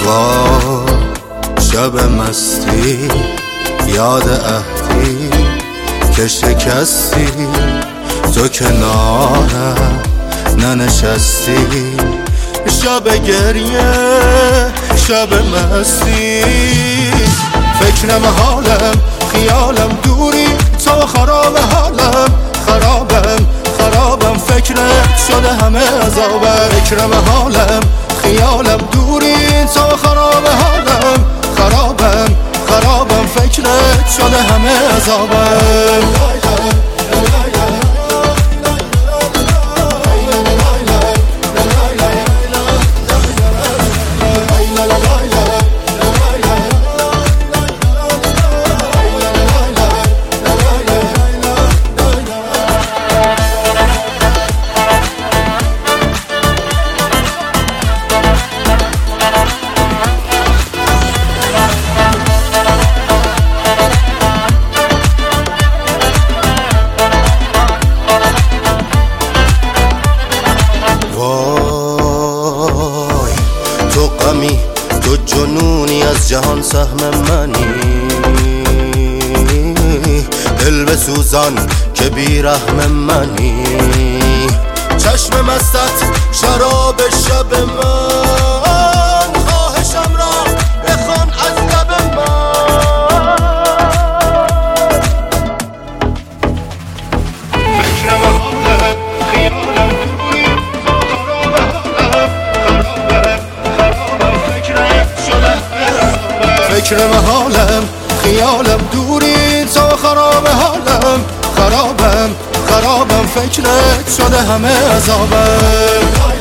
با شب مستی یاد عهدی که شکستی، تو کنارم ننشستی. شب گریه شب مستی، فکرم حالم خیالم دوری، تو خراب حالم خرابم فکرت شده همه عذابم. فکرم حالم خیالم دوری، تو خراب حالم خرابم فکرت شده همه عذابم. تو غمی تو جنونی از جهان سهم منی، دل بسوزان که بی رحم منی. چشم مستت شراب شب من، خواهشم را بخوان از لب من. فکرم حالم خیالم دوری، فکرم حالم خیالم دوری، تو خراب حالم خرابم فکرت شده همه عذابم.